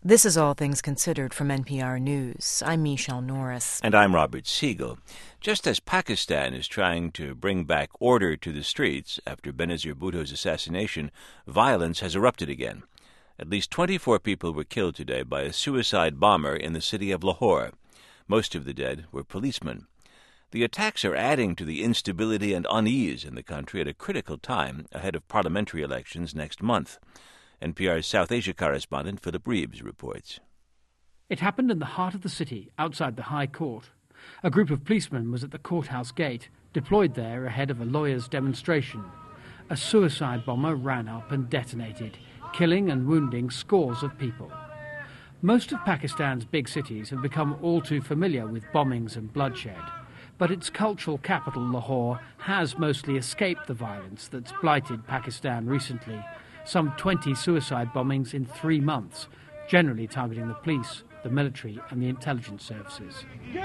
This is All Things Considered from NPR News. I'm Michelle Norris. And I'm Robert Siegel. Just as Pakistan is trying to bring back order to the streets after Benazir Bhutto's assassination, violence has erupted again. At least 24 people were killed today by a suicide bomber in the city of Lahore. Most of the dead were policemen. The attacks are adding to the instability and unease in the country at a critical time ahead of parliamentary elections next month. NPR's South Asia correspondent Philip Reeves reports. It happened in the heart of the city, outside the High Court. A group of policemen was at the courthouse gate, deployed there ahead of a lawyers' demonstration. A suicide bomber ran up and detonated, killing and wounding scores of people. Most of Pakistan's big cities have become all too familiar with bombings and bloodshed, but its cultural capital, Lahore, has mostly escaped the violence that's blighted Pakistan recently. Some 20 suicide bombings in 3 months, generally targeting the police, the military and the intelligence services.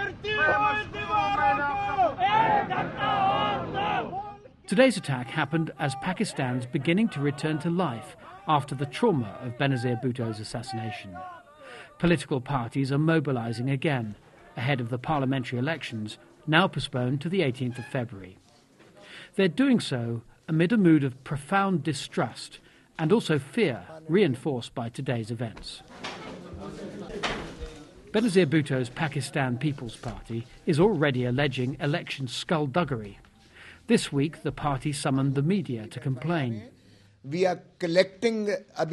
Today's attack happened as Pakistan's beginning to return to life after the trauma of Benazir Bhutto's assassination. Political parties are mobilizing again, ahead of the parliamentary elections, now postponed to the 18th of February. They're doing so amid a mood of profound distrust and also fear, reinforced by today's events. Benazir Bhutto's Pakistan People's Party is already alleging election skullduggery. This week, the party summoned the media to complain. We are collecting.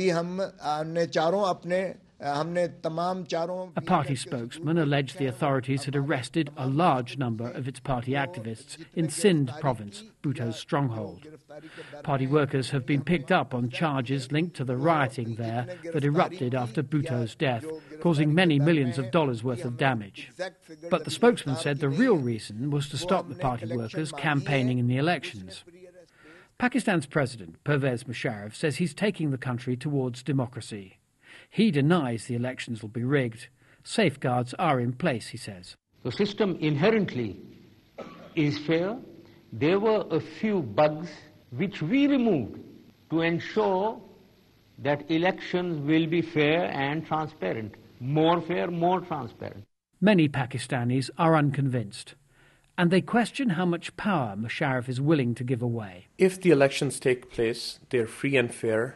A party spokesman alleged the authorities had arrested a large number of its party activists in Sindh province, Bhutto's stronghold. Party workers have been picked up on charges linked to the rioting there that erupted after Bhutto's death, causing many millions of dollars worth of damage. But the spokesman said the real reason was to stop the party workers campaigning in the elections. Pakistan's president, Pervez Musharraf, says he's taking the country towards democracy. He denies the elections will be rigged. Safeguards are in place, he says. The system inherently is fair. There were a few bugs which we removed to ensure that elections will be fair and transparent. More fair, more transparent. Many Pakistanis are unconvinced, and they question how much power Musharraf is willing to give away. If the elections take place, they're free and fair,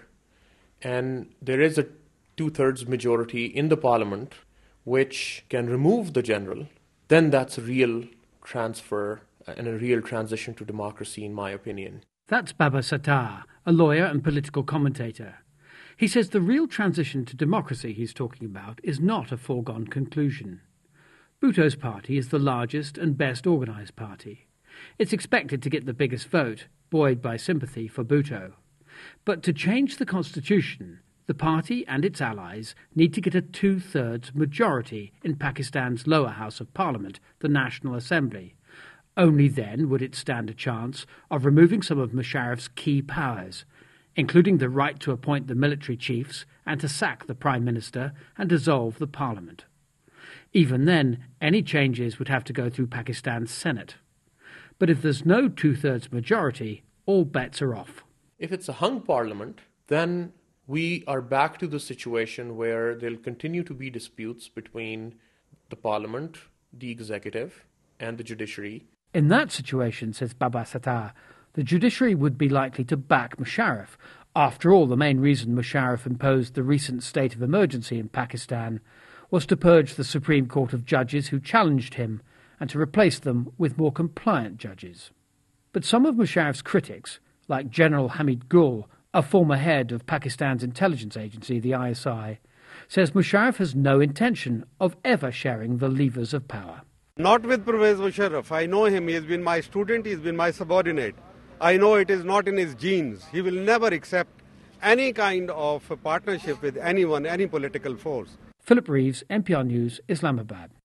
and there is a two-thirds majority in the parliament which can remove the general, then that's a real transfer and a real transition to democracy, in my opinion. That's Baba Sattar, a lawyer and political commentator. He says the real transition to democracy he's talking about is not a foregone conclusion. Bhutto's party is the largest and best organised party. It's expected to get the biggest vote, buoyed by sympathy for Bhutto. But to change the constitution, the party and its allies need to get a two-thirds majority in Pakistan's lower house of parliament, the National Assembly. Only then would it stand a chance of removing some of Musharraf's key powers, including the right to appoint the military chiefs and to sack the Prime Minister and dissolve the parliament. Even then, any changes would have to go through Pakistan's Senate. But if there's no two-thirds majority, all bets are off. If it's a hung parliament, then we are back to the situation where there'll continue to be disputes between the parliament, the executive, and the judiciary. In that situation, says Baba Sattar, the judiciary would be likely to back Musharraf. After all, the main reason Musharraf imposed the recent state of emergency in Pakistan was to purge the Supreme Court of judges who challenged him and to replace them with more compliant judges. But some of Musharraf's critics, like General Hamid Gul, a former head of Pakistan's intelligence agency, the ISI, says Musharraf has no intention of ever sharing the levers of power. Not with Pervez Musharraf. I know him. He has been my student. He has been my subordinate. I know it is not in his genes. He will never accept any kind of a partnership with anyone, any political force. Philip Reeves, NPR News, Islamabad.